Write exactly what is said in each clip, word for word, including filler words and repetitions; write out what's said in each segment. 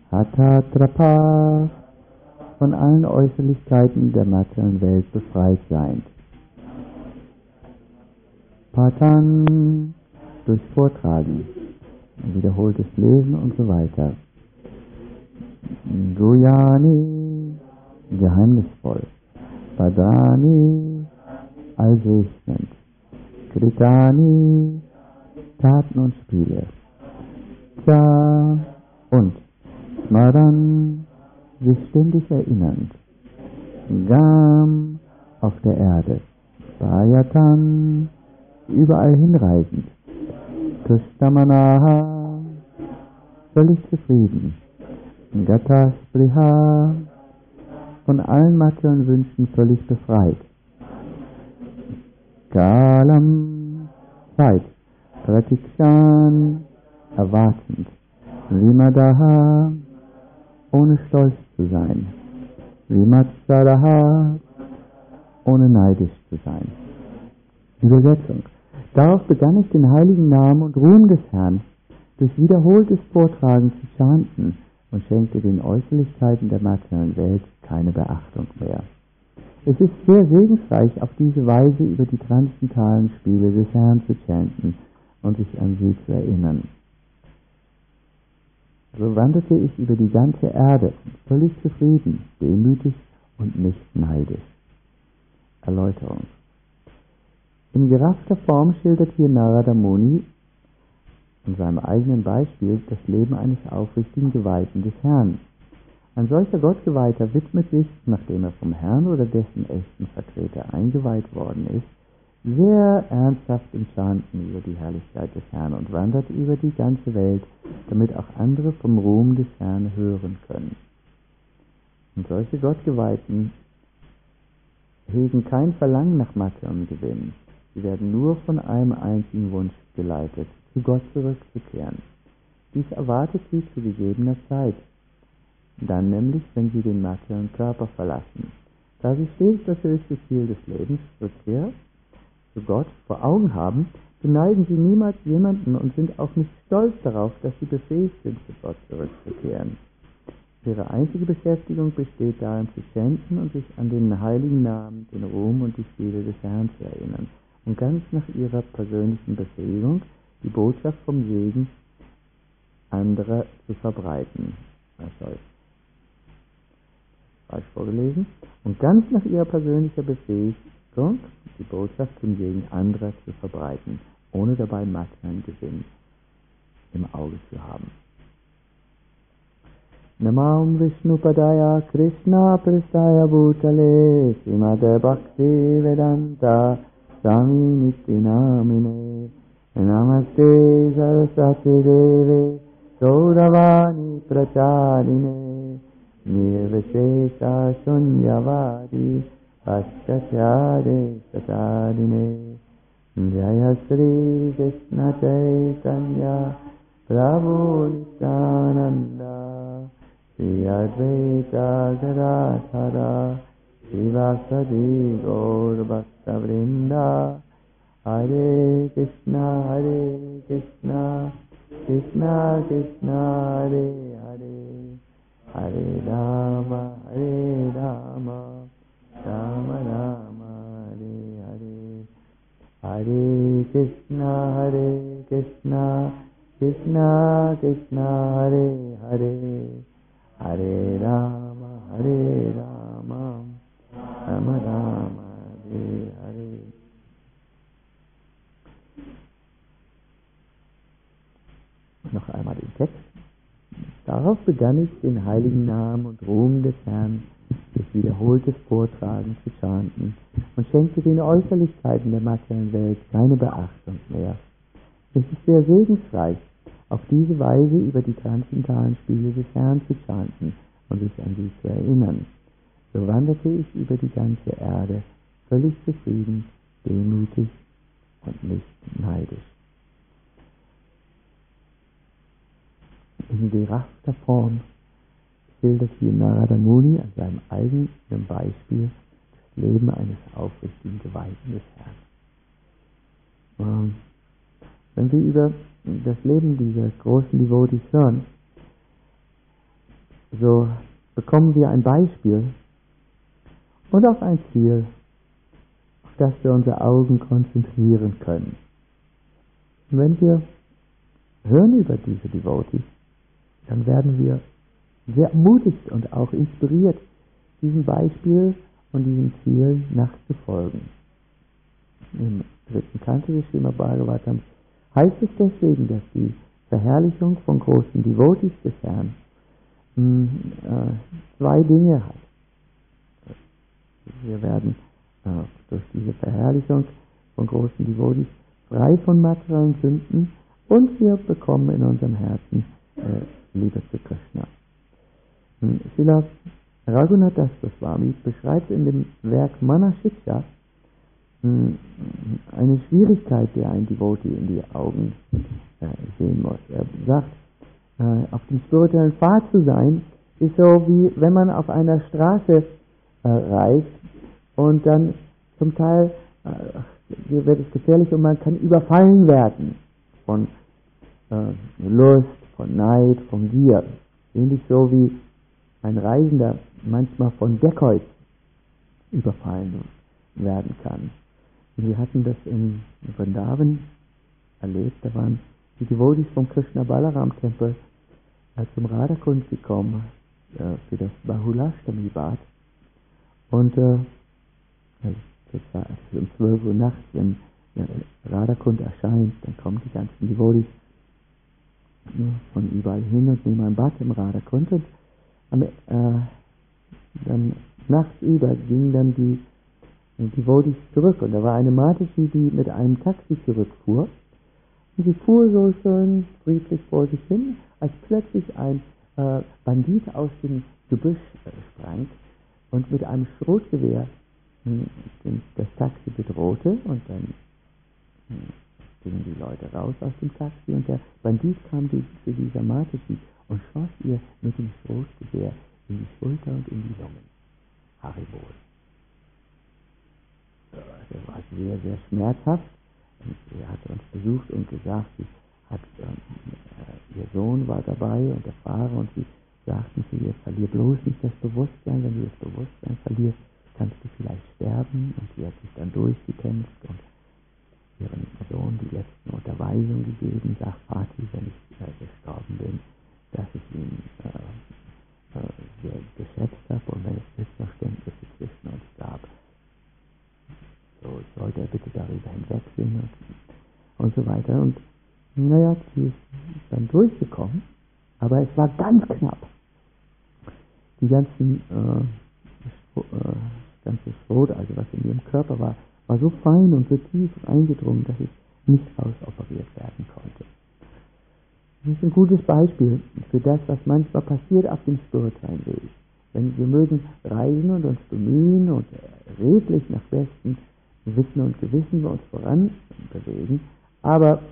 Hatatrapa, von allen Äußerlichkeiten der materiellen Welt befreit sein. Patan, durch Vortragen, wiederholtes Lesen und so weiter. Guyani, geheimnisvoll. Padani, allsegnend. Kritani, Taten und Spiele. Cha und Smaran, sich ständig erinnernd. Gam, auf der Erde. Bayatan, überall hinreisend. Kustamanaha, völlig zufrieden. Gata Spriha, von allen materiellen Wünschen völlig befreit. Kalam, Zeit. Pratikshan, erwartend. Vimadaha, ohne stolz zu sein. Vimatsadaha, ohne neidisch zu sein. Übersetzung. Darauf begann ich den heiligen Namen und Ruhm des Herrn durch wiederholtes Vortragen zu chanten und schenkte den Äußerlichkeiten der materiellen Welt keine Beachtung mehr. Es ist sehr segensreich, auf diese Weise über die transzendentalen Spiele des Herrn zu chanten und sich an sie zu erinnern. So wanderte ich über die ganze Erde, völlig zufrieden, demütig und nicht neidisch. Erläuterung. In geraffter Form schildert hier Narada Muni in seinem eigenen Beispiel das Leben eines aufrichtigen Geweihten des Herrn. Ein solcher Gottgeweihter widmet sich, nachdem er vom Herrn oder dessen echten Vertreter eingeweiht worden ist, sehr ernsthaft im Chanten über die Herrlichkeit des Herrn und wandert über die ganze Welt, damit auch andere vom Ruhm des Herrn hören können. Und solche Gottgeweihten hegen kein Verlangen nach materiellem Gewinn. Sie werden nur von einem einzigen Wunsch geleitet, zu Gott zurückzukehren. Dies erwartet sie zu gegebener Zeit. Dann nämlich, wenn sie den materiellen Körper verlassen. Da sie stets das höchste Ziel des Lebens, Rückkehr zu Gott, vor Augen haben, beneiden sie niemals jemanden und sind auch nicht stolz darauf, dass sie befähigt sind, zu Gott zurückzukehren. Ihre einzige Beschäftigung besteht darin, zu chanten und sich an den heiligen Namen, den Ruhm und die Spiele des Herrn zu erinnern und ganz nach ihrer persönlichen Befähigung die Botschaft vom Segen anderer zu verbreiten. Also, falsch vorgelesen. Und ganz nach ihrer persönlichen Befähigung die Botschaft zum Segen anderer zu verbreiten, ohne dabei materiellen Gewinn im Auge zu haben. Namam Vishnupadaya Krishna Pristaya Bhutale Srimade Bhakti Vedanta Swami Nityanamine Namaste Saraswati Deve Gauravani Pracharine Nirvishesha Shunyavadi Paschatyade Satarine Jaya Sri Krishna Chaitanya Prabhu Nityananda Sri Advaita Gadadhara Srivasadi Gaur Bhakta Vrinda Hare Krishna Hare Krishna Krishna Krishna Hare Hare Hare Rama Hare Rama Rama Rama Hare Hare Hare Krishna Hare Krishna Krishna Krishna Hare Hare Hare Rama Hare Rama Rama Rama Hare Hare. Noch einmal den Text. Darauf begann ich, den heiligen Namen und Ruhm des Herrn durch wiederholtes Vortragen zu chanten und schenkte den Äußerlichkeiten der materiellen Welt keine Beachtung mehr. Es ist sehr segensreich, auf diese Weise über die transzendentalen Spiele des Herrn zu chanten und sich an sie zu erinnern. So wanderte ich über die ganze Erde, völlig zufrieden, demütig und nicht neidisch. In geraffter Form schildert hier Narada Muni an seinem eigenen Beispiel das Leben eines aufrichtigen Geweihten des Herrn. Wenn wir über das Leben dieser großen Devotees hören, so bekommen wir ein Beispiel und auch ein Ziel, auf das wir unsere Augen konzentrieren können. Und wenn wir hören über diese Devotees, dann werden wir sehr ermutigt und auch inspiriert, diesem Beispiel und diesem Ziel nachzufolgen. Im dritten Kanto des Srimad Bhagavatam heißt es deswegen, dass die Verherrlichung von großen Devotees des Herrn mh, äh, zwei Dinge hat. Wir werden äh, durch diese Verherrlichung von großen Devotees frei von materiellen Sünden und wir bekommen in unserem Herzen äh, Liebe zu Krishna. Srila Raghunath Das Goswami beschreibt in dem Werk Manashiksha eine Schwierigkeit, die ein Devotee in die Augen äh, sehen muss. Er sagt, äh, auf dem spirituellen Pfad zu sein, ist so wie wenn man auf einer Straße äh, reist und dann zum Teil äh, wird es gefährlich und man kann überfallen werden von äh, Lust, von Neid, von Gier. Ähnlich so wie ein Reisender manchmal von Decoys überfallen werden kann. Und wir hatten das in Vrindavan erlebt, da waren die Devotees vom Krishna Balaram Tempel äh, zum Radhakund gekommen äh, für das Bahulashtami Bad und äh, das war um zwölf Uhr nachts, wenn äh, Radhakund erscheint, dann kommen die ganzen Devotees ja, von überall hin und nehmen ein Bad im Radhakund und am, äh, dann nachts über gingen dann die die Devotees zurück und da war eine Mataji, die mit einem Taxi zurückfuhr und sie fuhr so schön friedlich vor sich hin, als plötzlich ein äh, Bandit aus dem Gebüsch äh, sprang und mit einem Schrotgewehr mh, das Taxi bedrohte und dann mh, gingen die Leute raus aus dem Taxi und der Bandit kam die, zu dieser Mataji und schoss ihr mit dem Schrotgewehr in die Schulter und in die Lungen. Haribol. Das war sehr, sehr schmerzhaft. Und er hat uns besucht und gesagt, sie hat, äh, ihr Sohn war dabei und der Fahrer und sie sagten zu ihr, verlier bloß nicht das Bewusstsein, wenn du das Bewusstsein verlierst, kannst du vielleicht sterben. Und sie hat sich dann durchgekämpft und ihrem Sohn die letzten Unterweisungen gegeben, sagt, Vati, wenn ich äh, gestorben bin, dass ich ihn äh, äh, sehr geschätzt habe und wenn es Missverständnisse zwischen uns gab, so sollte er bitte darüber hinwegsehen und, und so weiter. Und naja, sie ist dann durchgekommen, aber es war ganz knapp. Die ganzen, äh, äh, ganze Schrot, also was in ihrem Körper war, war so fein und so tief eingedrungen, dass es nicht ausoperiert werden konnte. Das ist ein gutes Beispiel für das, was manchmal passiert auf dem spirituellen Weg. Denn wir mögen reisen und uns bemühen und redlich nach bestem Wissen und Gewissen wir uns voran bewegen, aber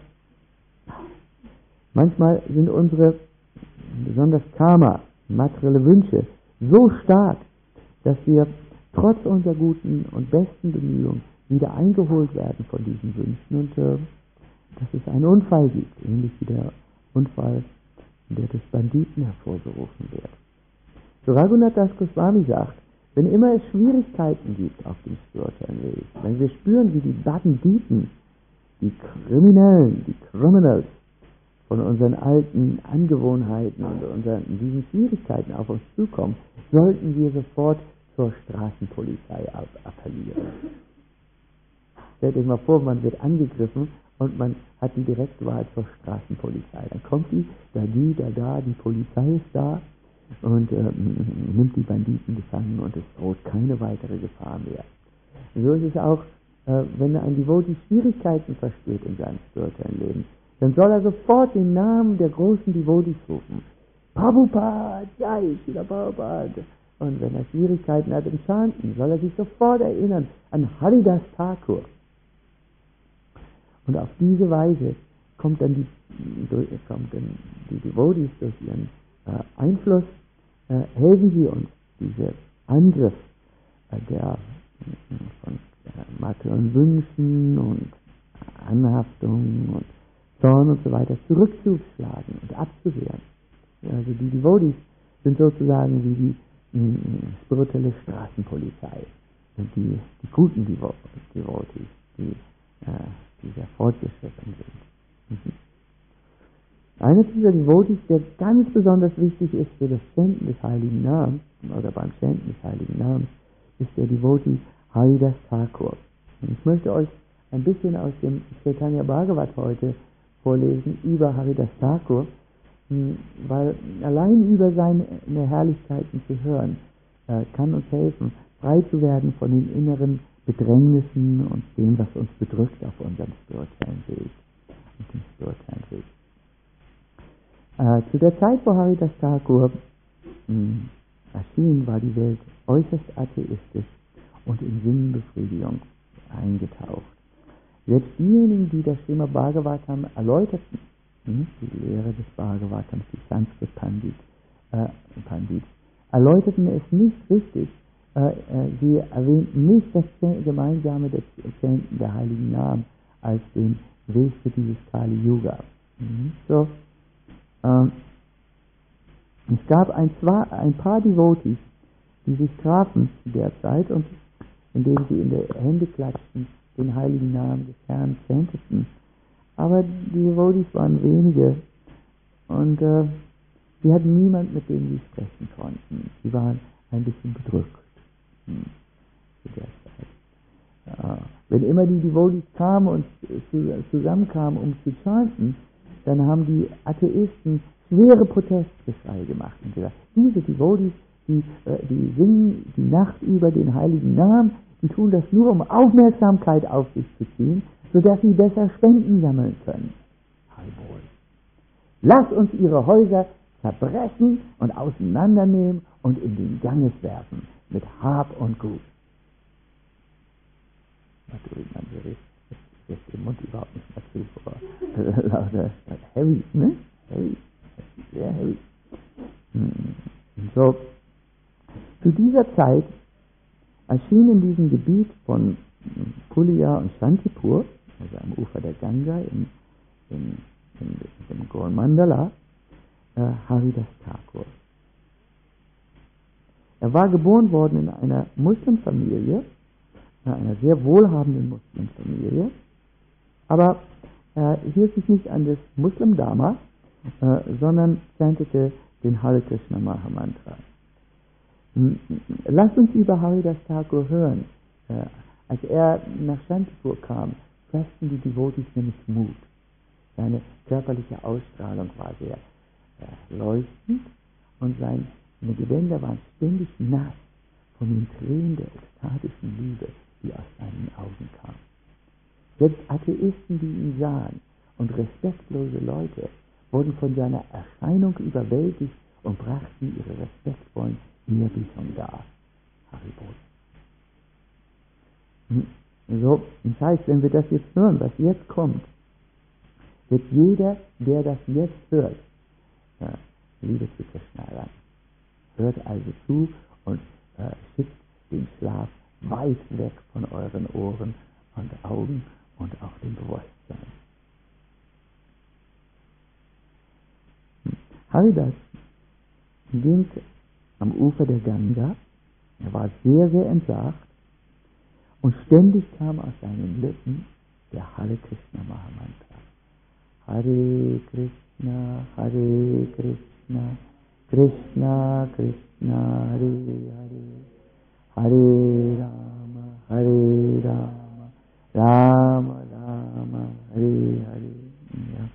manchmal sind unsere, besonders Karma, materielle Wünsche so stark, dass wir trotz unserer guten und besten Bemühungen wieder eingeholt werden von diesen Wünschen und äh, dass es einen Unfall gibt, ähnlich wie der Unfall, der des Banditen hervorgerufen wird. So Raghunath Das Goswami sagt, wenn immer es Schwierigkeiten gibt auf dem spirituellen Weg, wenn wir spüren, wie die Banditen, die Kriminellen, die Criminals von unseren alten Angewohnheiten und unseren, diesen Schwierigkeiten auf uns zukommen, sollten wir sofort zur Straßenpolizei appellieren. Stellt euch mal vor, man wird angegriffen und man hat die Direktwahl zur Straßenpolizei. Dann kommt die, da die, da da, die Polizei ist da und äh, nimmt die Banditen gefangen und es droht keine weitere Gefahr mehr. So ist es auch, äh, wenn ein Devotee Schwierigkeiten verspürt in seinem spirituellen Leben, dann soll er sofort den Namen der großen Devotees rufen. Prabhupada, Jai, Srila Prabhupada. Und wenn er Schwierigkeiten hat im Chanten, soll er sich sofort erinnern an Haridas Thakur. Und auf diese Weise kommt dann die, kommt dann die Devotees durch ihren äh, Einfluss, äh, helfen sie uns, diese Angriff äh, der von äh, materiellen Wünschen und Anhaftung und Zorn und so weiter zurückzuschlagen und abzuwehren. Ja, also die Devotees sind sozusagen wie die mh, spirituelle Straßenpolizei. Und die, die guten Devotees, die, äh, die sehr fortgeschritten sind. Mhm. Einer dieser Devotees, der ganz besonders wichtig ist für das Chanten des Heiligen Namens, oder beim Chanten des Heiligen Namens, ist der Devotee Haridas Thakur. Und ich möchte euch ein bisschen aus dem Chaitanya Bhagavat heute vorlesen über Haridas Thakur, weil allein über seine Herrlichkeiten zu hören, äh, kann uns helfen, frei zu werden von den inneren Bedrängnissen und dem, was uns bedrückt auf unserem spirituellen Weg. Und dem spirituellen Weg. Äh, zu der Zeit, wo Haridas Thakur mh, erschien, war die Welt äußerst atheistisch und in Sinnbefriedigung eingetaucht. Selbst diejenigen, die das Srimad Bhagavatam erläuterten, mh, die Lehre des Bhagavatams, die Sanskrit Pandit, äh, Pandit, erläuterten es nicht richtig. Äh, äh, sie erwähnten nicht das gemeinsame des Chanten der Heiligen Namen als den Weg für dieses Kali Yuga. Mhm. So. Ähm, es gab ein, zwei, ein paar Devotees, die sich trafen zu der Zeit und indem sie in die Hände klatschten, den heiligen Namen des Herrn chanteten. Aber die Devotees waren wenige und äh, sie hatten niemand, mit dem sie sprechen konnten. Sie waren ein bisschen bedrückt hm, zu der Zeit. Ja. Wenn immer die Devotees kamen und zusammenkamen, um zu chanten, dann haben die Atheisten schwere Protestgeschrei gemacht und gesagt, diese Devotees, die, äh, die singen die Nacht über den heiligen Namen, die tun das nur, um Aufmerksamkeit auf sich zu ziehen, sodass sie besser Spenden sammeln können. Halbwohl. Lass uns ihre Häuser zerbrechen und auseinandernehmen und in den Ganges werfen, mit Hab und Gut. Natürlich, man wird jetzt den Mund überhaupt nicht mehr zu, aber lauter heavy, ne? Heavy, sehr heavy. So, zu dieser Zeit erschien in diesem Gebiet von Pulia und Shantipur, also am Ufer der Ganga, in, in, in, in dem Gaur Mandala, äh, Haridas Thakur. Er war geboren worden in einer Muslimfamilie, einer sehr wohlhabenden Muslimfamilie, aber er hielt sich nicht an das Muslim-Dharma, äh, sondern chantete den Hare Krishna Mahamantra. Lasst uns über Haridas Thakur hören. Äh, als er nach Shantipur kam, fassten die Devotees nämlich Mut. Seine körperliche Ausstrahlung war sehr äh, leuchtend und seine Gewänder waren ständig nass von den Tränen der ekstatischen Liebe, die aus seinen Augen kam. Selbst Atheisten, die ihn sahen, und respektlose Leute wurden von seiner Erscheinung überwältigt und brachten ihre respektvollen Ehrbietung dar. Haribol. So, das heißt, wenn wir das jetzt hören, was jetzt kommt, wird jeder, der das jetzt hört, ja, Liebe zu Krishna ran. Hört also zu und äh, schickt den Schlaf weit weg von euren Ohren und Augen und auch dem Bewusstsein. Haridas ging am Ufer der Ganga, er war sehr, sehr entsagt und ständig kam aus seinen Lippen der Hare Krishna Mahamantra. Hare Krishna, Hare Krishna, Krishna Krishna, Hare Hare, Hare Rama, Hare Rama, Rama Rama, Hare Hare. Ja.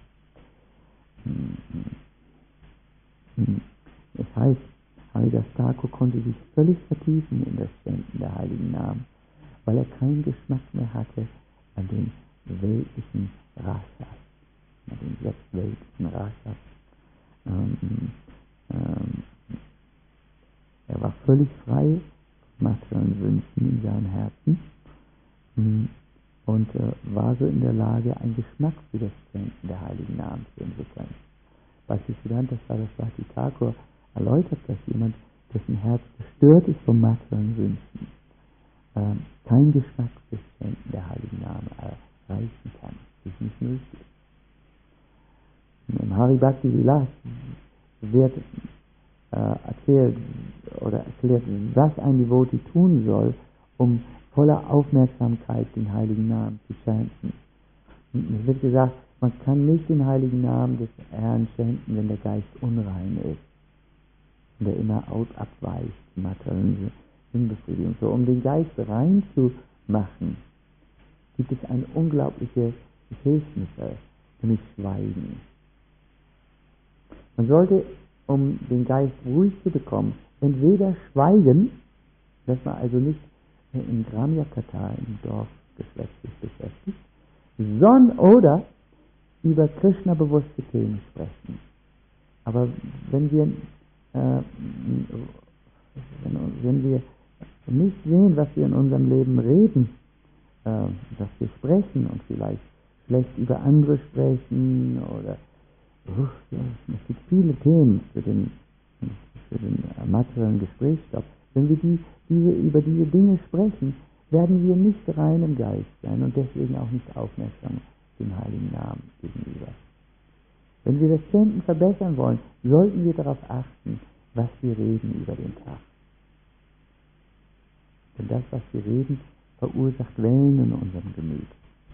Das heißt, Haridas Thakur konnte sich völlig vertiefen in das Chanten der Heiligen Namen, weil er keinen Geschmack mehr hatte an den weltlichen Rasas, an den sechs weltlichen Rasas. Ähm, ähm, er war völlig frei von materiellen Wünschen in seinem Herzen ähm, und äh, war so in der Lage, einen Geschmack für das Chanten der Heiligen Namen zu entwickeln. Bhaktisiddhanta Saraswati Thakur erläutert, dass jemand, dessen Herz gestört ist von materiellen Wünschen, äh, keinen Geschmack fürs Chanten der Heiligen Namen erreichen kann. Das ist nicht möglich. Im Hari Bhakti Vilas wird äh, erzählt oder erklärt, was ein Devotee tun soll, um voller Aufmerksamkeit den heiligen Namen zu chanten. Es wird gesagt, man kann nicht den heiligen Namen des Herrn chanten, wenn der Geist unrein ist und der immer aus abweicht, die materielle Sinnbefriedigung. So, um den Geist rein zu machen, gibt es ein unglaubliches Hilfsmittel, nämlich Schweigen. Man sollte, um den Geist ruhig zu bekommen, entweder schweigen, dass man also nicht in Gramya-Katha im Dorf geschlechtlich beschäftigt, sondern oder über Krishna-bewusste Themen sprechen. Aber wenn wir, äh, wenn, wenn wir nicht sehen, was wir in unserem Leben reden, äh, dass wir sprechen und vielleicht schlecht über andere sprechen oder uh, ja, es gibt viele Themen für den, für den materiellen Gesprächsstoff. Wenn wir die, diese, über diese Dinge sprechen, werden wir nicht rein im Geist sein und deswegen auch nicht aufmerksam dem heiligen Namen gegenüber. Wenn wir das Chanten verbessern wollen, sollten wir darauf achten, was wir reden über den Tag. Denn das, was wir reden, verursacht Wellen in unserem Gemüt.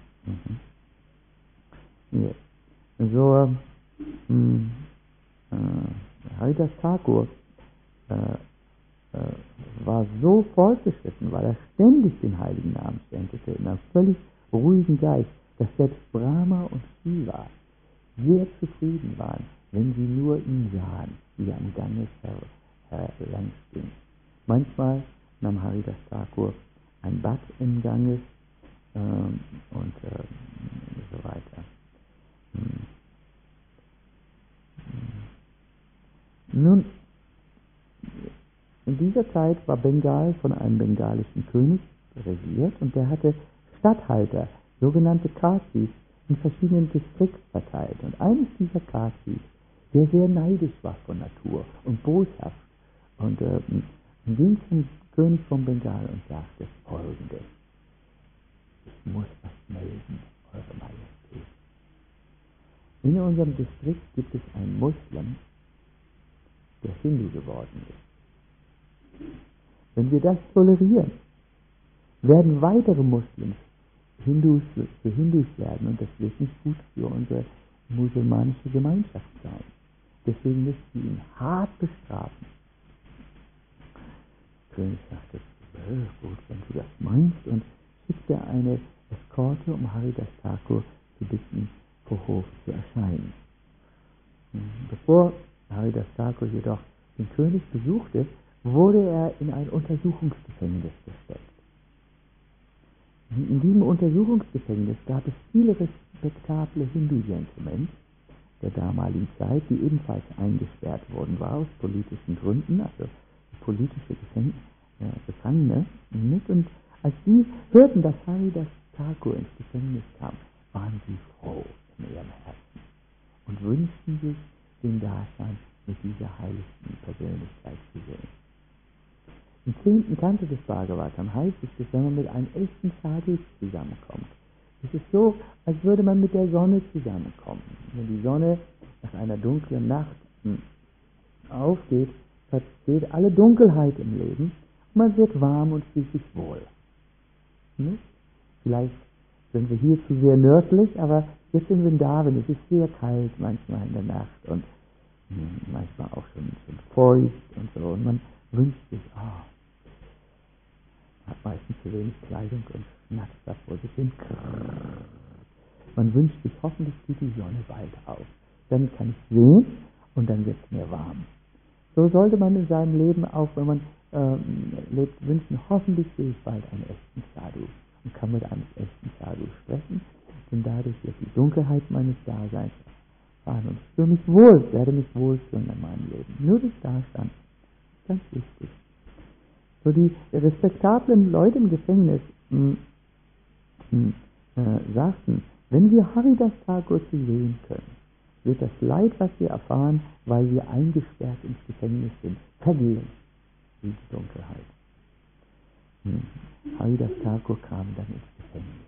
Mhm. Ja. So, mh, äh, Haridas Thakur äh, äh, war so fortgeschritten, weil er ständig den heiligen Namen chantete, in einem völlig ruhigen Geist, dass selbst Brahma und Shiva sehr zufrieden waren, wenn sie nur ihn sahen, wie er am Ganges längs ging. Manchmal nahm Haridas Thakur ein Bad im Ganges ähm, und äh, so weiter. Hm. Nun, in dieser Zeit war Bengal von einem bengalischen König regiert und der hatte Statthalter, sogenannte Kasis, in verschiedenen Distrikten verteilt. Und eines dieser Kasis, der sehr neidisch war von Natur und boshaft, und äh, ging zum König von Bengal und sagte Folgendes: Ich muss was melden, Eure Majestät. In unserem Distrikt gibt es einen Muslim, der Hindu geworden ist. Wenn wir das tolerieren, werden weitere Muslims Hindus für Hindus werden und das wird nicht gut für unsere musulmanische Gemeinschaft sein. Deswegen müssen wir ihn hart bestrafen. Der König sagte, äh, gut, wenn du das meinst, und schickte eine Eskorte, um Haridas Thakur zu bitten, vor Hof zu erscheinen. Bevor Haridas Thakur jedoch den König besuchte, wurde er in ein Untersuchungsgefängnis gesteckt. In diesem Untersuchungsgefängnis gab es viele respektable Hindu-Gentlemen der damaligen Zeit, die ebenfalls eingesperrt worden waren aus politischen Gründen, also politische Gefäng äh, Gefangene. Nicht? Und als sie hörten, dass Haridas Thakur ins Gefängnis kam, waren sie froh in ihrem Herzen und wünschten sich, den Dasein mit dieser heiligsten Persönlichkeit zu sehen. Im zehnten Kanto des Bhagavatam heißt es, dass wenn man mit einem echten Sadhu zusammenkommt, es ist so, als würde man mit der Sonne zusammenkommen. Wenn die Sonne nach einer dunklen Nacht aufgeht, versteht alle Dunkelheit im Leben und man wird warm und fühlt sich wohl. Nicht? Vielleicht sind wir hier zu sehr nördlich, aber jetzt in Vrindavan ist es sehr kalt manchmal in der Nacht und manchmal auch schon, schon feucht und so, und man wünscht sich, ah, oh, hat meistens zu wenig Kleidung und schnatzt da vor sich hin. Man wünscht sich, hoffentlich geht die Sonne bald auf. Dann kann ich sehen und dann wird es mir warm. So sollte man in seinem Leben auch, wenn man ähm, lebt, wünschen, hoffentlich sehe ich bald einen echten Sadhu und kann mit einem echten Sadhu sprechen, denn dadurch wird die Dunkelheit meines Daseins fahren und ich fühle mich wohl, werde mich wohlfühlen in meinem Leben. Nur das Dasein, ganz wichtig. So die respektablen Leute im Gefängnis mh, mh, äh, sagten, wenn wir Haridas Thakur zu sehen können, wird das Leid, was wir erfahren, weil wir eingesperrt ins Gefängnis sind, vergehen, wie die Dunkelheit. Hm. Haridas Thakur kam dann ins Gefängnis.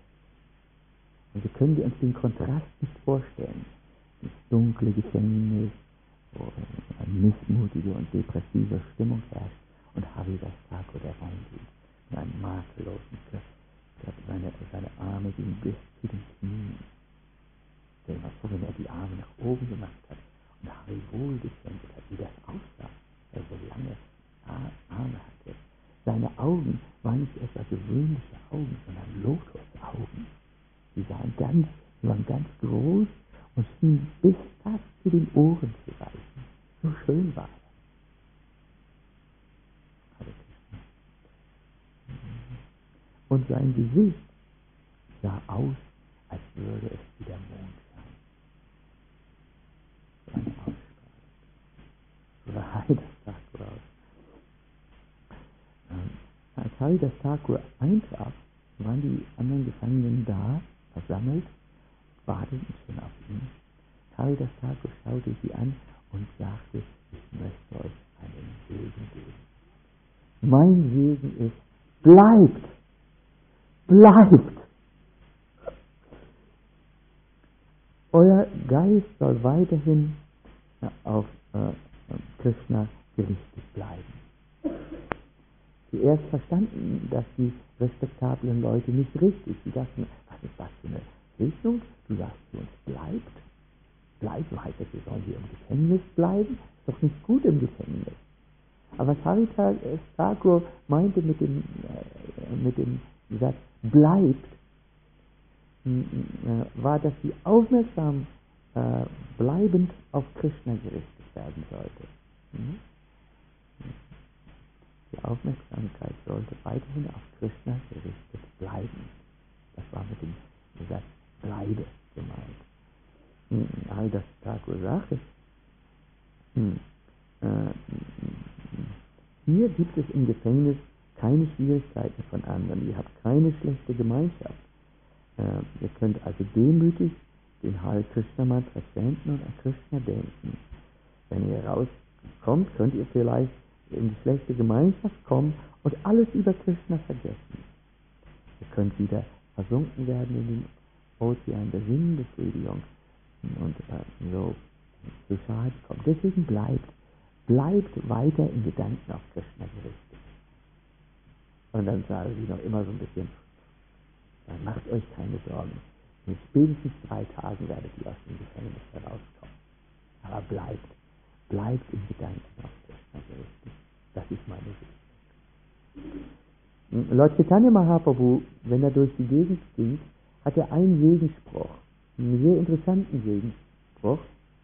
Und wir können uns den Kontrast nicht vorstellen. Das dunkle Gefängnis, wo eine missmutige und depressive Stimmung herrscht und Haridas Thakur, der reingeht, mit einem makellosen Körper, seine, seine Arme gingen bis zu den Knien. Stell dir mal vor, wenn er die Arme nach oben gemacht hat und Hari wohl gesendet hat, wie das aussah, weil er so lange Arme hatte. Seine Augen waren nicht etwa gewöhnliche Augen, sondern Lotusaugen. Die waren ganz, die waren ganz groß und schienen bis fast zu den Ohren zu reichen. So schön war er. Und sein Gesicht sah aus, als würde es wie der Mond sein. So eine Ausstrahlung. So sah Haridas Thakur aus. Als Haridas Thakur eintraf, waren die anderen Gefangenen da, versammelt, warteten schon auf ihn. Haridas Thakur schaute sie an und sagte, ich möchte euch einen Segen geben. Mein Segen ist, bleibt! Bleibt! Euer Geist soll weiterhin auf äh, Krishna gerichtet bleiben. Zuerst verstanden, dass die respektablen Leute nicht richtig. Sie dachten, was ist das für eine Segnung? Du sagst zu uns, bleibt. Bleibt weiter, wir sollen hier im Gefängnis bleiben. Ist doch nicht gut im Gefängnis. Aber was Haridas Thakur meinte mit dem, äh, mit dem Satz, bleibt, äh, war, dass sie aufmerksam äh, bleibend auf Krishna gerichtet werden sollte. Mhm. Die Aufmerksamkeit sollte weiterhin auf Krishna gerichtet bleiben. Das war mit dem Satz bleibe gemeint. Haridas Thakur sagte, hm, äh, hier gibt es im Gefängnis keine Schwierigkeiten von anderen. Ihr habt keine schlechte Gemeinschaft. Äh, ihr könnt also demütig den Hare Krishna Mantra chanten und an Krishna denken. Wenn ihr rauskommt, könnt ihr vielleicht in die schlechte Gemeinschaft kommen und alles über Krishna vergessen. Ihr könnt wieder versunken werden in den Ozean der Sinnbefriedigung und äh, so zu Schaden kommen. Deswegen bleibt, bleibt weiter in Gedanken auf Krishna gerichtet. Und dann sagen sie noch immer so ein bisschen, dann macht euch keine Sorgen. In spätestens drei Tagen werdet ihr aus dem Gefängnis herauskommen. Aber bleibt, bleibt in Gedanken auf Krishna gerichtet. Das ist meine Sicht. Lord Chaitanya Mahaprabhu, wenn er durch die Gegend ging, hat er einen Segensspruch, einen sehr interessanten Segensspruch.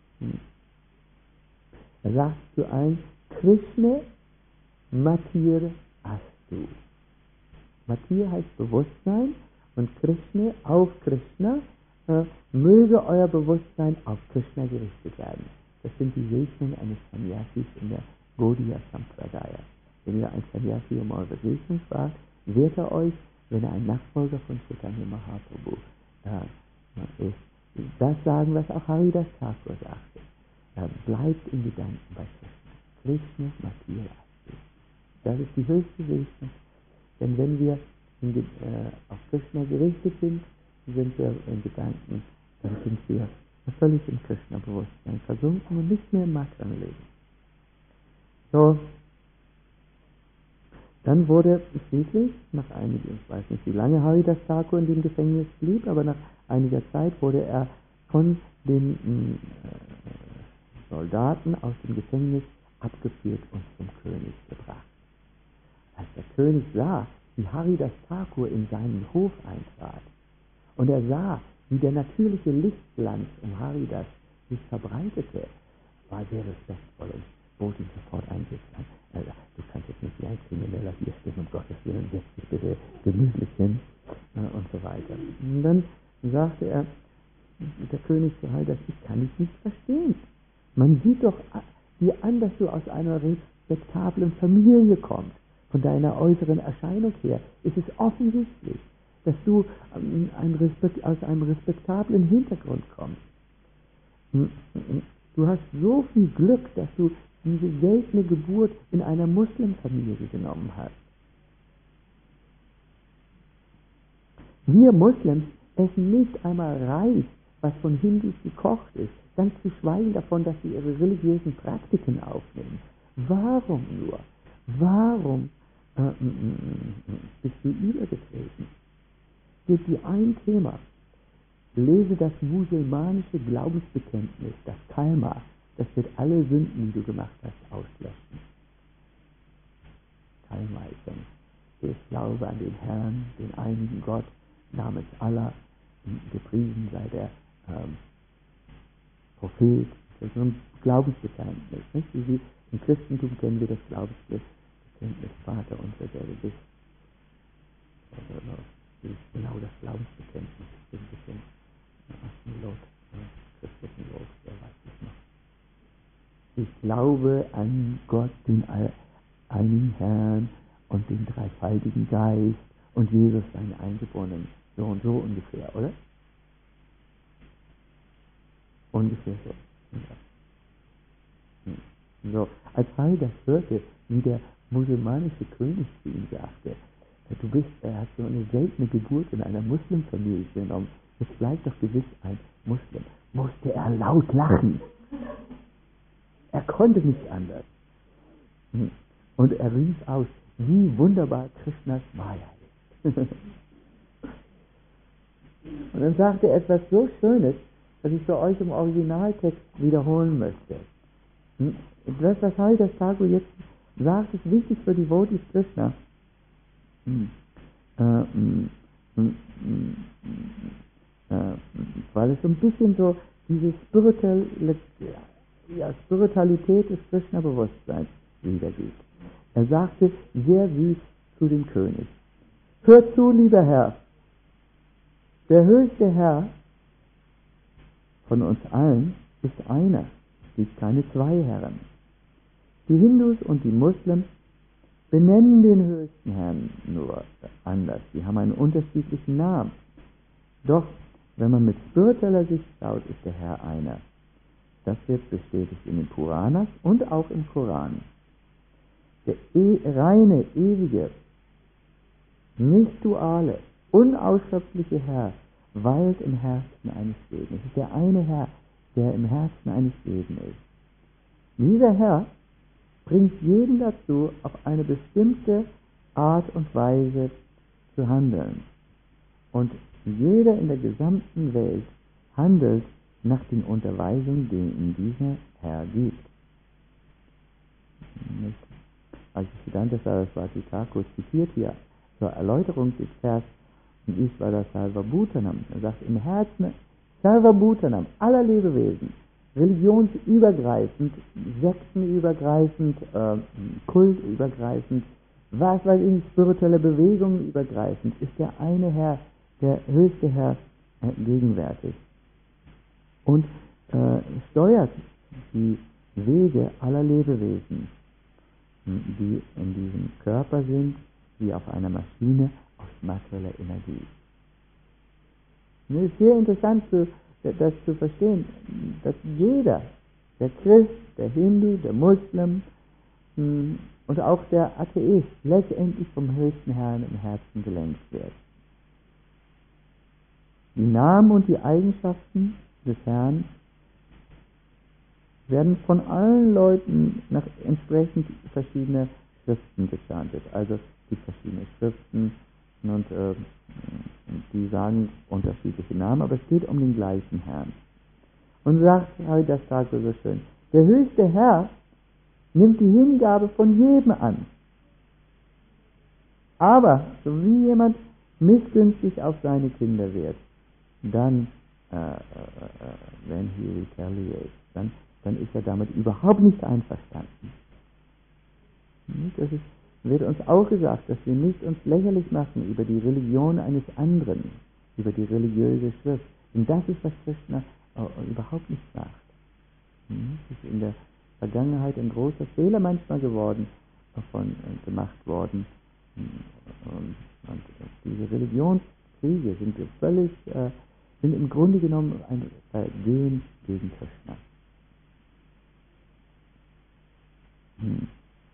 Er sagt zu allen, Krishna Matir Astu. Matir heißt Bewusstsein und Krishna, auf Krishna, äh, möge euer Bewusstsein auf Krishna gerichtet werden. Das sind die Segnungen eines Sannyasis in der Gaudiya Sampradaya. Wenn ihr ein Sannyasi um eure Segnung fragt, wird er euch, wenn er ein Nachfolger von Chaitanya Mahaprabhu äh, ist, das sagen, was auch Haridas Thakur sagte. Er bleibt in Gedanken bei Krishna. Krishna Matir Astu. Das ist die höchste Segnung. Denn wenn wir in, äh, auf Krishna gerichtet sind, sind wir in Gedanken, dann sind wir völlig im Krishna-Bewusstsein versunken und nicht mehr im Matran-Leben. So, dann wurde schließlich, nach einigen, ich weiß nicht, wie lange Haridas Thakur in dem Gefängnis blieb, aber nach einiger Zeit wurde er von den äh, Soldaten aus dem Gefängnis abgeführt und zum König gebracht. Als der König sah, wie Haridas Thakur in seinen Hof eintrat, und er sah, wie der natürliche Lichtglanz um Haridas sich verbreitete, war sehr respektvoll und bot ihn sofort ein. Also, du kannst jetzt nicht wie ein Krimineller hier stehen, um Gottes Willen, setz dich bitte gemütlich hin äh, und so weiter. Und dann sagte er, der König zu Haridas, ich kann dich nicht verstehen. Man sieht doch dir an, dass du aus einer respektablen Familie kommst. Von deiner äußeren Erscheinung her ist es offensichtlich, dass du ähm, ein Respekt, aus einem respektablen Hintergrund kommst. Du hast so viel Glück, dass du diese seltene Geburt in einer Muslimfamilie genommen hast. Wir Muslims essen nicht einmal Reis was von Hindus gekocht ist, ganz zu schweigen davon, dass sie ihre religiösen Praktiken aufnehmen. Warum nur? Warum äh, m, m, m, bist du übergetreten? Gib dir ein Thema. Lese das musulmanische Glaubensbekenntnis, das Kalma. Das wird alle Sünden, die du gemacht hast, auslöschen. Kalma ist dann, ich glaube an den Herrn, den einigen Gott, namens Allah, gepriesen sei der ähm, Prophet. Das ist so ein Glaubensbekenntnis. Nicht? Wie Sie im Christentum kennen wir das Glaubensbekenntnis, Vater unser, der du bist. Also, das ist genau das Glaubensbekenntnis. Das ist ein bisschen ein Lot, christlichen Lot, wer weiß es noch. Ich glaube an Gott, den einigen Herrn und den dreifaltigen Geist und Jesus, seinen Eingeborenen. So und so ungefähr, oder? Ungefähr so. Ja. So, als Haidas hörte, wie der musulmanische König zu ihm sagte, du bist, er hat so eine seltene Geburt in einer Muslimfamilie genommen, jetzt bleibt doch gewiss ein Muslim, musste er laut lachen. Er konnte nicht anders. Und er rief aus, wie wunderbar Krishnas Maya ist. Und dann sagte er etwas so Schönes, was ich für euch im Originaltext wiederholen möchte. Das, was Haridas Thakur jetzt sagt, ist wichtig für die Devotees Krishna. Äh, mm, mm, mm, äh, weil es so ein bisschen so diese spirituelle, ja, Spiritualität des Krishna-Bewusstseins wiedergibt. Er sagte sehr süß zu dem König: Hör zu, lieber Herr, der höchste Herr von uns allen ist einer, es gibt keine zwei Herren. Die Hindus und die Muslims benennen den höchsten Herrn nur anders, sie haben einen unterschiedlichen Namen. Doch wenn man mit spiritueller Sicht schaut, ist der Herr einer. Das wird bestätigt in den Puranas und auch im Koran. Der e- reine, ewige, nicht duale, unausschöpfliche Herr weilt im Herzen eines jeden. Es ist der eine Herr, der im Herzen eines jeden ist. Dieser Herr bringt jeden dazu, auf eine bestimmte Art und Weise zu handeln. Und jeder in der gesamten Welt handelt nach den Unterweisungen, die ihm dieser Herr gibt. Als Siddhanta Saraswati Thakur zitiert hier zur Erläuterung des Vers in Ishvara Sarva Bhutanam, er sagt, im Herzen Sarva Bhutanam, aller Lebewesen, religionsübergreifend, sektenübergreifend, äh, kultübergreifend, was weiß ich, spirituelle Bewegungen übergreifend, ist der eine Herr, der höchste Herr, äh, gegenwärtig. Und äh, steuert die Wege aller Lebewesen, die in diesem Körper sind, wie auf einer Maschine aus materieller Energie. Es ist sehr interessant, zu, das zu verstehen, dass jeder, der Christ, der Hindu, der Muslim mh, und auch der Atheist letztendlich vom höchsten Herrn im Herzen gelenkt wird. Die Namen und die Eigenschaften des Herrn werden von allen Leuten nach entsprechend verschiedene Schriften gechantet. Also es gibt verschiedene Schriften und äh, die sagen unterschiedliche Namen, aber es geht um den gleichen Herrn. Und sagt Haridas Thakur so schön, der höchste Herr nimmt die Hingabe von jedem an. Aber so wie jemand missgünstig auf seine Kinder wird, dann, äh, äh, äh, when he retaliates, dann dann ist er damit überhaupt nicht einverstanden. Das ist, wird uns auch gesagt, dass wir nicht uns lächerlich machen über die Religion eines anderen, über die religiöse Schrift. Und das ist, was Krishna äh, überhaupt nicht macht. Es ist in der Vergangenheit ein großer Fehler manchmal geworden, davon äh, gemacht worden. Und, und diese Religionskriege sind völlig, äh, sind im Grunde genommen ein Vergehen gegen Krishna. Hm.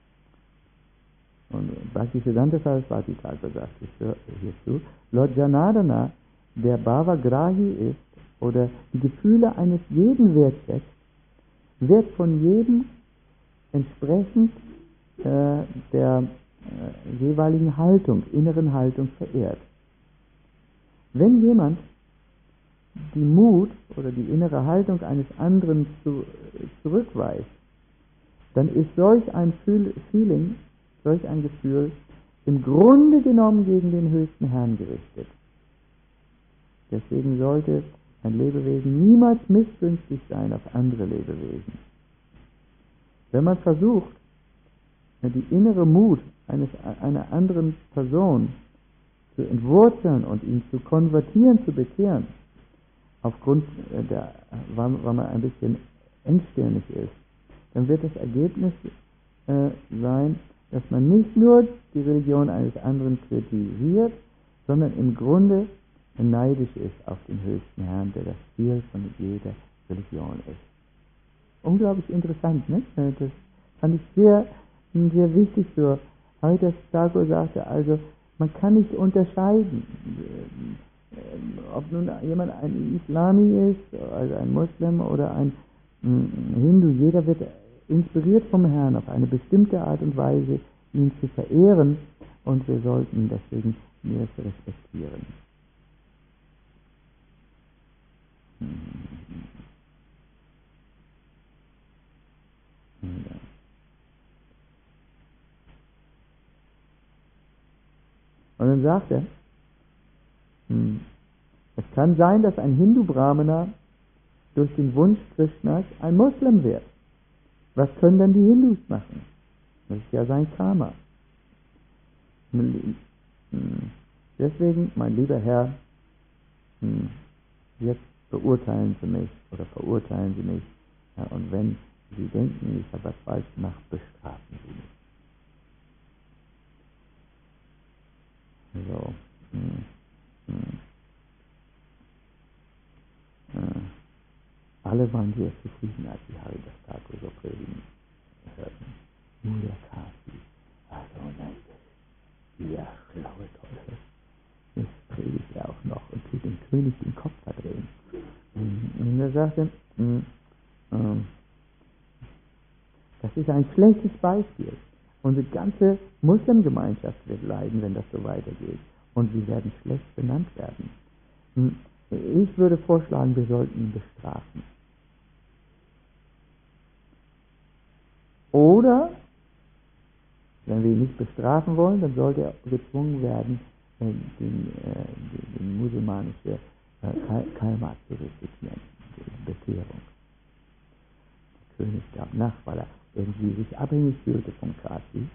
Und Bhaktisiddhanta Saraswati Thakur sagt hierzu, Lord Janardana, der Bhavagrahi ist oder die Gefühle eines jeden wertschätzt, wird von jedem entsprechend äh, der äh, jeweiligen Haltung, inneren Haltung verehrt. Wenn jemand die Mut oder die innere Haltung eines anderen zu, zurückweist, dann ist solch ein Feeling, solch ein Gefühl im Grunde genommen gegen den höchsten Herrn gerichtet. Deswegen sollte ein Lebewesen niemals missgünstig sein auf andere Lebewesen. Wenn man versucht, die innere Mut eines, einer anderen Person zu entwurzeln und ihn zu konvertieren, zu bekehren, aufgrund der, weil, weil man ein bisschen engstirnig ist, dann wird das Ergebnis äh, sein, dass man nicht nur die Religion eines anderen kritisiert, sondern im Grunde neidisch ist auf den höchsten Herrn, der das Ziel von jeder Religion ist. Unglaublich interessant, ne? Das fand ich sehr, sehr wichtig für Haridas Thakur sagte, also man kann nicht unterscheiden, ob nun jemand ein Islami ist, also ein Muslim oder ein Hindu. Jeder wird inspiriert vom Herrn auf eine bestimmte Art und Weise, ihn zu verehren, und wir sollten deswegen das respektieren. Und dann sagt er, es kann sein, dass ein Hindu-Brahmana durch den Wunsch Krishnas ein Muslim wird. Was können dann die Hindus machen? Das ist ja sein Karma. Deswegen, mein lieber Herr, jetzt beurteilen Sie mich oder verurteilen Sie mich. Ja, und wenn Sie denken, ich habe was falsch gemacht, bestrafen Sie mich. So. Hm. Hm. Hm. Alle waren sehr zufrieden, als die Haridas Thakur so predigen hörten. Nur der Kasi. Also nein, der schlaue Teufel. Jetzt predigt er auch noch und tut dem König den Kopf verdrehen. Und er sagte, das ist ein schlechtes Beispiel. Unsere ganze Muslimgemeinschaft wird leiden, wenn das so weitergeht. Und sie werden schlecht benannt werden. Ich würde vorschlagen, wir sollten ihn bestrafen. Oder, wenn wir ihn nicht bestrafen wollen, dann sollte er gezwungen werden, den, den, den musulmanische Kalma zu respektieren, die Bekehrung. Der König gab nach, weil er irgendwie sich abhängig fühlte von Kasi.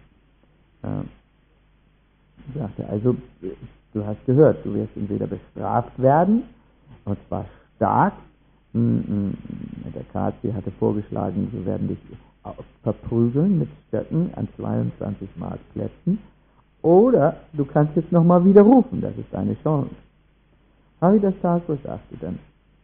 Äh, sagte, also, du hast gehört, du wirst entweder bestraft werden, und zwar stark. Der Kasi hatte vorgeschlagen, wir werden dich verprügeln mit Stöcken an zweiundzwanzig Marktplätzen, oder du kannst jetzt nochmal widerrufen, das ist deine Chance. Haridas Thakur sagte dann,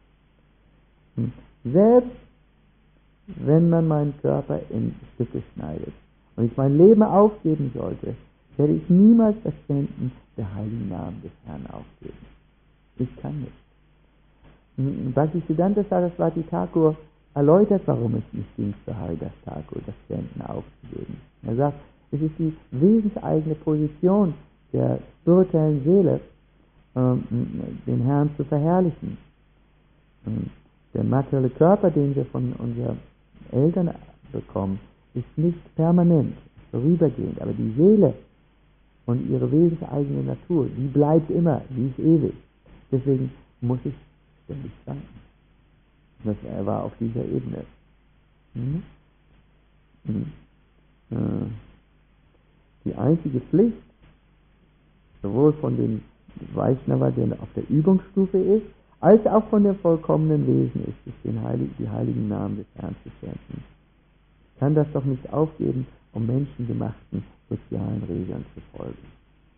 selbst wenn man meinen Körper in Stücke schneidet und ich mein Leben aufgeben sollte, werde ich niemals das Senden der heiligen Namen des Herrn aufgeben. Ich kann nicht. Bhaktisiddhanta Saraswati Thakur erläutert, warum es nicht ging für Haridas Thakur, das Senden aufzugeben. Er sagt, es ist die wesenseigene Position der spirituellen Seele, den Herrn zu verherrlichen. Der materielle Körper, den wir von unseren Eltern bekommen, ist nicht permanent, vorübergehend, aber die Seele und ihre wesenseigene Natur, die bleibt immer, die ist ewig. Deswegen muss ich ständig danken. Das er war auf dieser Ebene. Hm? Hm. Hm. Die einzige Pflicht, sowohl von dem Vaishnava, der auf der Übungsstufe ist, als auch von der vollkommenen Wesen ist es, den Heiligen, die heiligen Namen des Herrn zu schenken. Ich kann das doch nicht aufgeben, um menschengemachten sozialen Regeln zu folgen.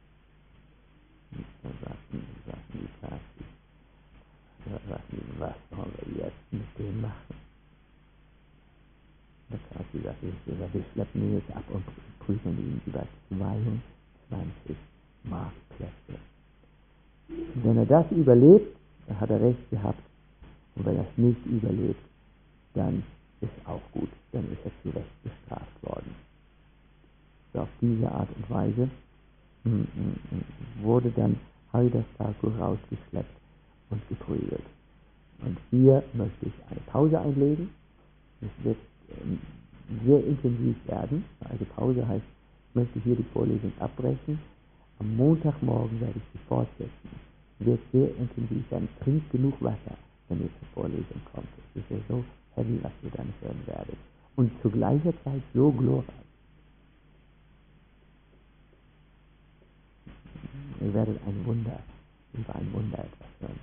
Da sagten, sagten die Kasi, da sagten die, was sollen wir jetzt mit dem machen? Der Kasi sagte, wir schleppen ihn jetzt ab und prüfen ihn über zweiundzwanzig Marktplätze. Wenn er das überlebt, dann hat er recht gehabt, Und wenn er es nicht überlebt, dann ist auch gut, dann ist er zu Recht bestraft worden. So auf diese Art und Weise wurde dann Haridas Thakur rausgeschleppt und geprügelt. Und hier möchte ich eine Pause einlegen. Es wird ähm, sehr intensiv werden. Also Pause heißt, ich möchte hier die Vorlesung abbrechen. Am Montagmorgen werde ich sie fortsetzen. Es wird sehr intensiv sein. Trinkt genug Wasser, wenn ihr zur Vorlesung kommt. Es ist ja so heavy, was ihr dann hören werdet. Und zu gleicher Zeit so glorreich. Ihr werdet ein Wunder, über ein Wunder etwas hören.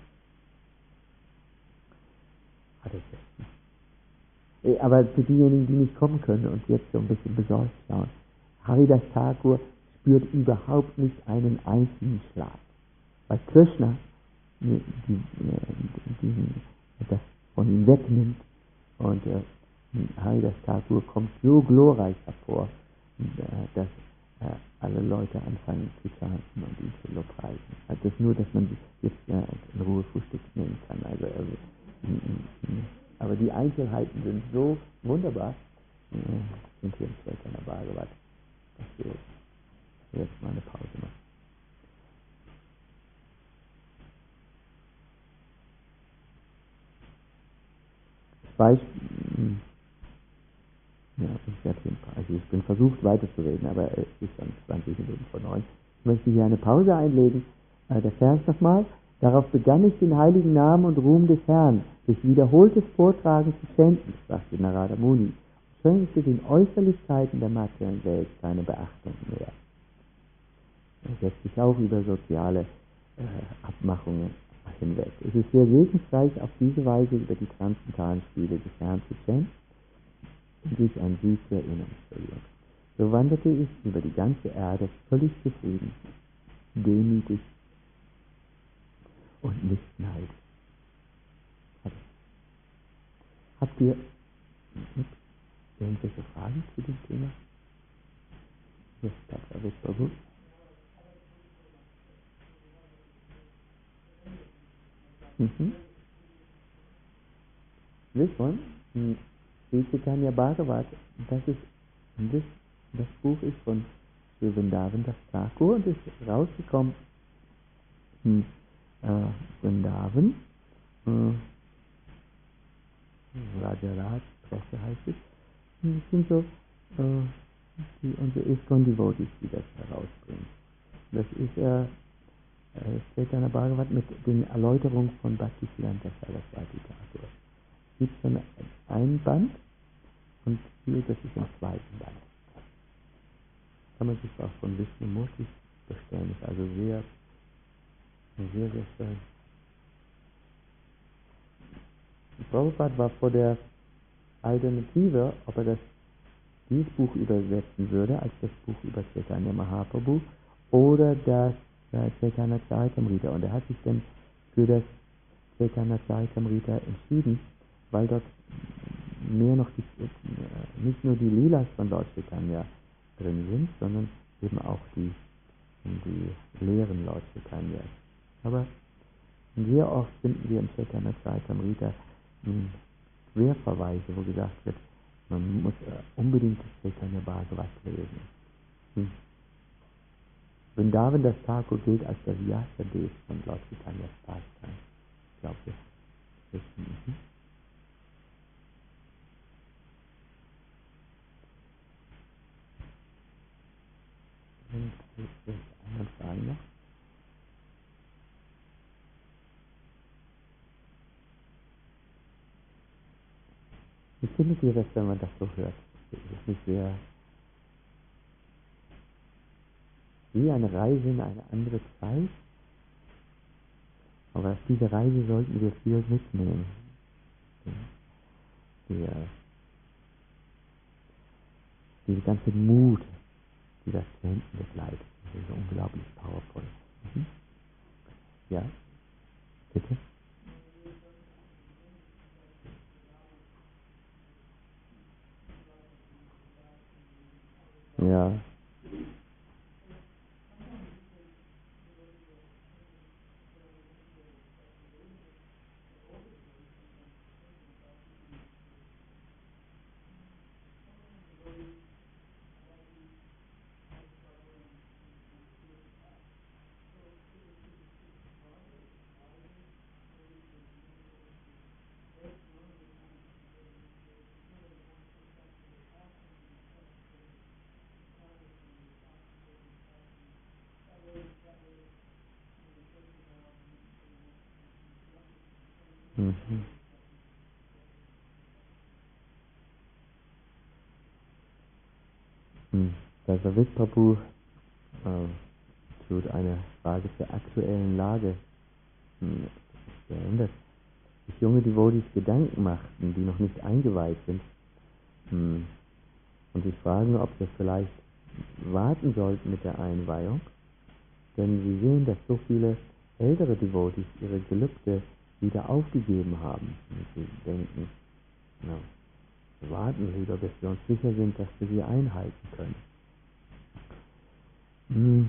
Aber für diejenigen, die nicht kommen können und jetzt so ein bisschen besorgt schauen, Haridas Thakur spürt überhaupt nicht einen einzigen Schlag. Weil Krishna die, die, die, das von ihm wegnimmt und äh, Haridas Thakur kommt so glorreich hervor, äh, dass äh, alle Leute anfangen zu chanten und ihn zu lobpreisen. Also das nur, dass man jetzt äh, in Ruhe Frühstück nehmen kann. Also, also aber die Einzelheiten sind so wunderbar, äh, sind hier im Chaitanya Bhagavat, dass wir jetzt mal eine Pause machen. Ich weiß, ja, ich werde hier, also ich bin versucht weiterzureden, aber es ist schon zwanzig Minuten vor neun. Ich möchte hier eine Pause einlegen. Äh, der Vers nochmal. Darauf begann ich den heiligen Namen und Ruhm des Herrn durch wiederholtes Vortragen zu schenken, sagte Narada Muni, und schenkte den Äußerlichkeiten der materiellen Welt keine Beachtung mehr. Er setzt sich auch über soziale äh, Abmachungen hinweg. Es ist sehr segensreich, auf diese Weise über die transzendentalen Spiele des Herrn zu schenken und sich an sie zu erinnern. So wanderte ich über die ganze Erde völlig zufrieden, demütig und nicht neidisch. Habt ihr irgendwelche Fragen zu dem Thema? Yes, das war gut. Mhm. This one, Sri Chaitanya Bhagavat, das ist, das, das Buch ist von Sri Vrindavan Das Thakur und ist rausgekommen in äh, Vrindavan, äh, Rajaraj Presse heißt es. Und das sind so äh, die, unsere ISKCON Devotees, die das herausbringen. Das ist äh, Chaitanya Bhagavat mit den Erläuterungen von Bhaktisiddhanta Saraswati Thakur. Es gibt schon ein Band und hier, das ist im zweiten Band. Kann man sich auch von Vishnumurti bestellen. Ist also sehr, sehr, sehr schön. Prabhupada war vor der Alternative, ob er das, dieses Buch übersetzen würde, als das Buch über Chaitanya Mahaprabhu, oder das äh, Chaitanya Charitamrita. Und er hat sich dann für das Chaitanya Charitamrita entschieden, weil dort mehr noch die, äh, nicht nur die Lilas von Lord Chaitanya drin sind, sondern eben auch die, die Lehren Lord Chaitanya. Aber sehr oft finden wir im Chaitanya Charitamrita Querverweise, wo gesagt wird, man muss unbedingt das Chaitanya Bhagavat lesen. Hm. Vrindavan Das Thakur gilt als der Vyasa-Dev von Lord Chaitanyas Pastime. Ich glaube, das ist mhm. Eine Frage noch? Wie findet ihr das, wenn man das so hört? Das ist nicht sehr wie eine Reise in eine andere Zeit, aber auf diese Reise sollten wir viel mitnehmen. Die, diese ganze Mut, die das zu hinten begleitet. Das ist unglaublich powerful. Mhm. Ja, bitte? Ja. Mhm. Mhm. Dasavit Prabhu äh, tut eine Frage zur aktuellen Lage hm, stellen, dass sich junge Devotees Gedanken machten, die noch nicht eingeweiht sind, hm, und sich fragen, ob sie vielleicht warten sollten mit der Einweihung, denn sie sehen, dass so viele ältere Devotees ihre Gelübde wieder aufgegeben haben. Und sie denken, na, wir warten lieber, bis wir uns sicher sind, dass wir sie einhalten können. Hm.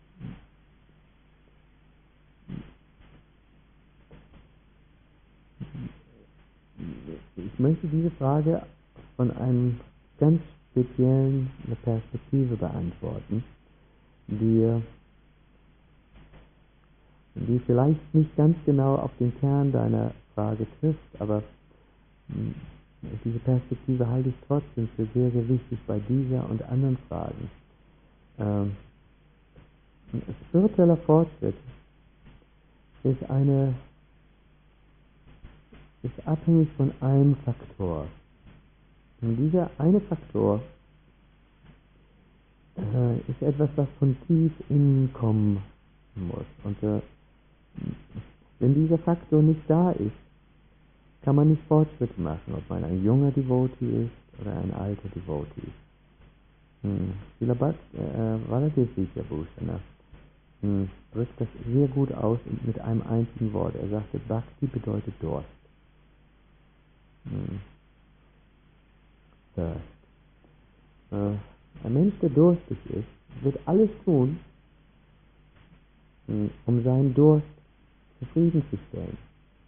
Ich möchte diese Frage von einem ganz speziellen Perspektive beantworten, die, die vielleicht nicht ganz genau auf den Kern deiner Frage trifft, aber mh, diese Perspektive halte ich trotzdem für sehr, sehr wichtig bei dieser und anderen Fragen. Ähm, spiritueller Fortschritt ist eine ist abhängig von einem Faktor. Und dieser eine Faktor äh, ist etwas, was von tief innen kommen muss. Und äh, wenn dieser Faktor nicht da ist, kann man nicht Fortschritte machen, ob man ein junger Devotee ist oder ein alter Devotee. Srila Bhakti Bhushan drückt das sehr gut aus mit einem einzigen Wort. Er sagte, Bhakti bedeutet Durst. Hm. Durst. Äh, ein Mensch, der durstig ist, wird alles tun, um seinen Durst zufriedenzustellen.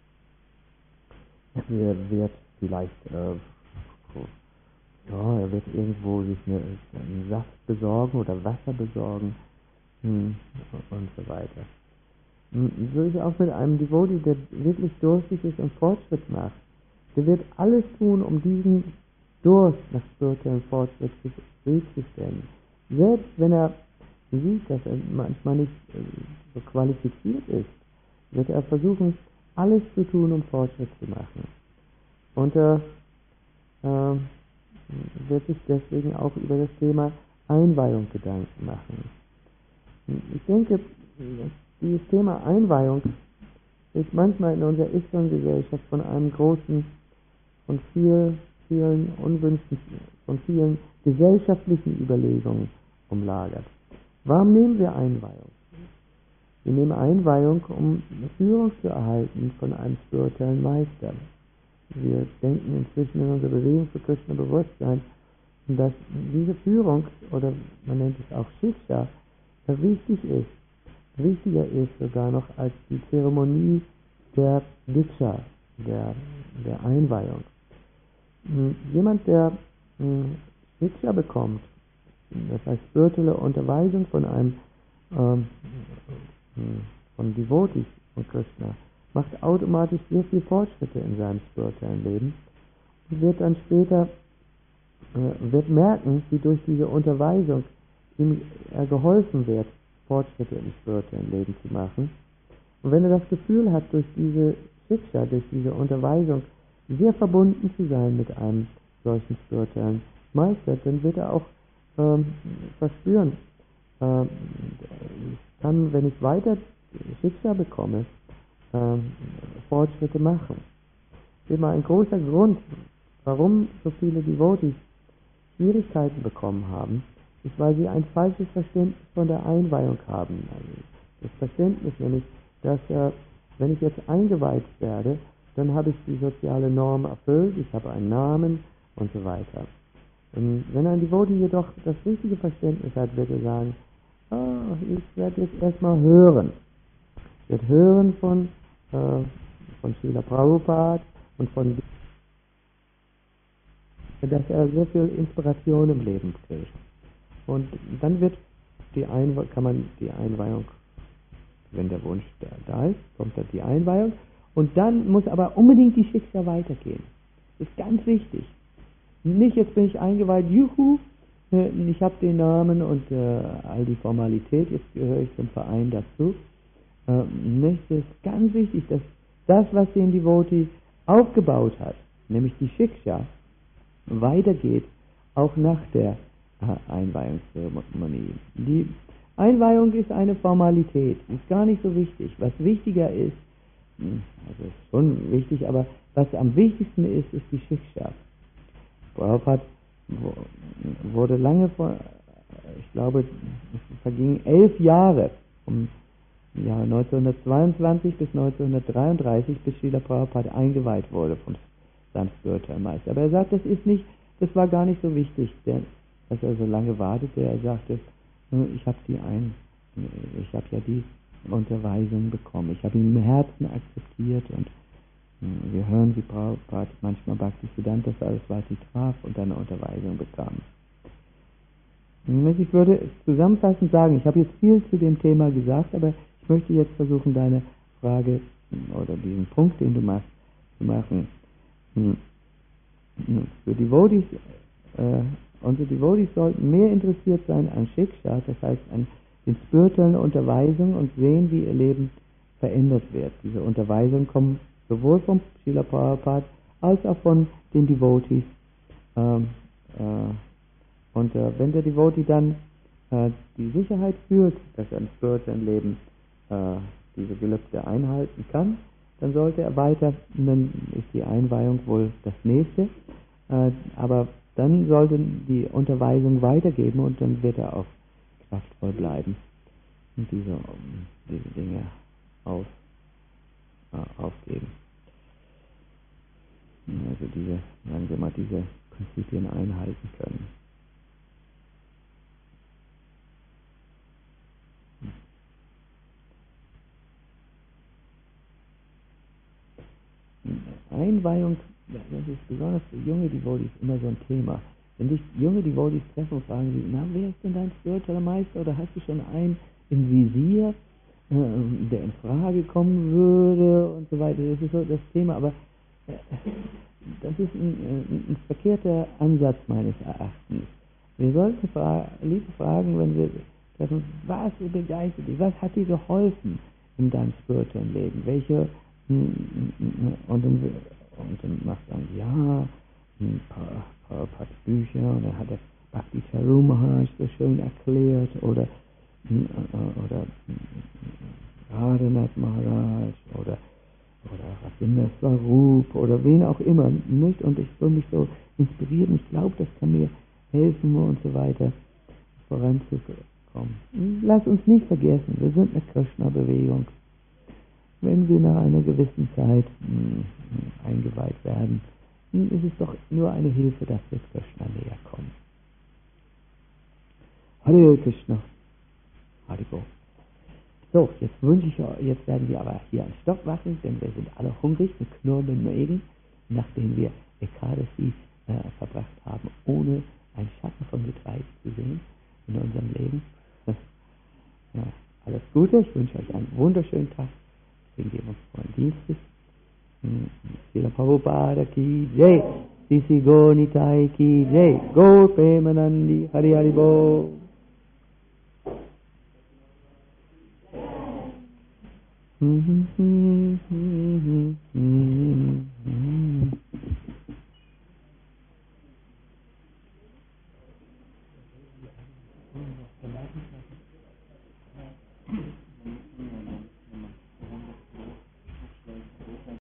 Er wird vielleicht, äh, ja, er wird irgendwo sich eine, einen Saft besorgen oder Wasser besorgen hm, und so weiter. So ist es auch mit einem Devotee, der wirklich durstig ist und Fortschritt macht. Der wird alles tun, um diesen Durst nach spirituellem Fortschritt zufriedenzustellen. Selbst wenn er sieht, dass er manchmal nicht so qualifiziert ist, wird er versuchen, alles zu tun, um Fortschritt zu machen. Und er äh, wird sich deswegen auch über das Thema Einweihung Gedanken machen. Ich denke, dieses Thema Einweihung ist manchmal in unserer Islam-Gesellschaft von einem großen, von viel, vielen Unwünschen, von vielen gesellschaftlichen Überlegungen umlagert. Warum nehmen wir Einweihung? Wir nehmen Einweihung, um eine Führung zu erhalten von einem spirituellen Meister. Wir denken inzwischen in unserer Bewegung für Krishna Bewusstsein, dass diese Führung, oder man nennt es auch Shiksha, wichtig ist, wichtiger ist sogar noch als die Zeremonie der Diksha, der, der Einweihung. Jemand, der Diksha bekommt, das heißt spirituelle Unterweisung von einem ähm, von Devotees von Krishna, macht automatisch sehr viel Fortschritte in seinem spirituellen Leben und wird dann später äh, wird merken, wie durch diese Unterweisung ihm er geholfen wird, Fortschritte im spirituellen Leben zu machen. Und wenn er das Gefühl hat, durch diese Shiksha, durch diese Unterweisung sehr verbunden zu sein mit einem solchen spirituellen Meister, dann wird er auch ähm, verspüren, äh, ich kann, wenn ich weiter Shiksha bekomme, äh, Fortschritte machen. Immer ein großer Grund, warum so viele Devotees Schwierigkeiten bekommen haben, ist, weil sie ein falsches Verständnis von der Einweihung haben. Das Verständnis nämlich, dass äh, wenn ich jetzt eingeweiht werde, dann habe ich die soziale Norm erfüllt, ich habe einen Namen und so weiter. Und wenn ein Devotee jedoch das richtige Verständnis hat, wird er sagen, oh, ich werde jetzt erstmal hören. Ich werde hören von, äh, von Srila Prabhupada und von, dass er sehr viel Inspiration im Leben kriegt. Und dann wird die Einwe- kann man die Einweihung, wenn der Wunsch da, da ist, kommt dann die Einweihung. Und dann muss aber unbedingt die Shiksha weitergehen. Das ist ganz wichtig. Nicht, jetzt bin ich eingeweiht, juhu, ich habe den Namen und äh, all die Formalität, jetzt gehöre ich zum Verein dazu. Äh, nicht, es ist ganz wichtig, dass das, was den Devotee aufgebaut hat, nämlich die Shiksha, weitergeht, auch nach der Einweihungszeremonie. Die Einweihung ist eine Formalität, ist gar nicht so wichtig. Was wichtiger ist, also ist schon wichtig, aber was am wichtigsten ist, ist die Shiksha. Prabhupada wurde lange vor, ich glaube, es vergingen elf Jahre, vom Jahr neunzehnhundertzweiundzwanzig bis neunzehnhundertdreiunddreißig, bis Srila Prabhupada eingeweiht wurde vom Sanskrit Meister. Aber er sagt, das ist nicht, das war gar nicht so wichtig, denn, dass er so lange wartete. Er sagte, ich habe die ein, ich habe ja die Unterweisung bekommen. Ich habe ihn im Herzen akzeptiert und wir hören, wie Prabhupada manchmal Bhaktisiddhanta Saraswati traf und dann eine Unterweisung bekam. Ich würde zusammenfassend sagen, ich habe jetzt viel zu dem Thema gesagt, aber ich möchte jetzt versuchen, deine Frage oder diesen Punkt, den du machst, zu machen. Für Devotees, äh, unsere Devotees sollten mehr interessiert sein an Shiksha, das heißt an den spirituellen Unterweisungen und sehen, wie ihr Leben verändert wird. Diese Unterweisungen kommen sowohl vom Srila Prabhupada als auch von den Devotees. Ähm, äh, und äh, wenn der Devotee dann äh, die Sicherheit fühlt, dass er im spirituellen Leben äh, diese Gelübde einhalten kann, dann sollte er weiter, dann ist die Einweihung wohl das nächste, äh, aber dann sollte die Unterweisung weitergeben und dann wird er auch kraftvoll bleiben und diese, diese Dinge auf, äh, aufgeben. Also diese, sagen wir mal, diese Prinzipien einhalten können. Einweihung, das ist besonders für junge Devotees immer so ein Thema. Wenn dich junge Devotees treffen und fragen sie, na, wer ist denn dein spiritueller Meister oder hast du schon einen im Visier, äh, der in Frage kommen würde und so weiter. Das ist so das Thema, aber äh, das ist ein, ein, ein verkehrter Ansatz meines Erachtens. Wir sollten fra- lieber fragen, wenn wir treffen, was begeistert dich, was hat dir geholfen in deinem spirituellen Leben, welche und dann, und dann macht er dann, ja, ein paar, paar, paar Bücher, und dann hat er Bhakti Charu Maharaj so schön erklärt, oder, oder Radhanath Maharaj, oder, oder Ravinder Swarup, oder wen auch immer, nicht? Und ich will mich so inspirieren, ich glaube, das kann mir helfen und so weiter, voranzukommen. Lass uns nicht vergessen, wir sind eine Krishna-Bewegung. Wenn wir nach einer gewissen Zeit mh, eingeweiht werden, ist es doch nur eine Hilfe, dass wir Krishna näher kommen. Hare Krishna. Haribo. So, jetzt wünsche ich euch, jetzt werden wir aber hier einen Stopp machen, denn wir sind alle hungrig mit knurrenden Mägen, nachdem wir Ekadasi äh, verbracht haben, ohne einen Schatten von Getreide zu sehen in unserem Leben. Ja, alles Gute, ich wünsche euch einen wunderschönen Tag. Wir geben uns vor den Dienstes. Srila Prabhupada ki Jai, Sisi Go Nitai ki Jai, Go Premanandi Hari Hari Bo. Mm-hmm, mm-hmm, mm-hmm.